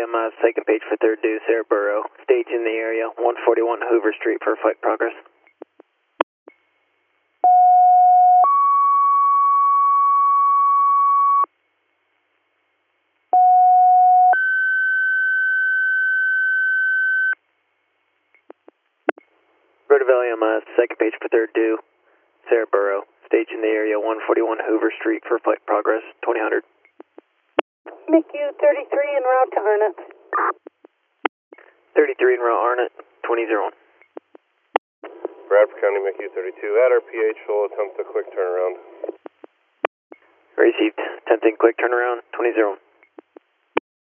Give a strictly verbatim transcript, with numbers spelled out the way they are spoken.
uh, second page for third due, Sarah Burrow. Stage in the area, one forty-one Hoover Street for flight progress. Rotor Valley, I'm uh, second page for third due, Sarah Burrow. Stage in the area, one forty-one Hoover Street for flight progress, twenty hundred. M C U thirty-three en route to Arnott. thirty-three en route Arnott, twenty oh one. Bradford County, M C U thirty-two, at our P H, will attempt a quick turnaround. Received, attempting quick turnaround, twenty oh one.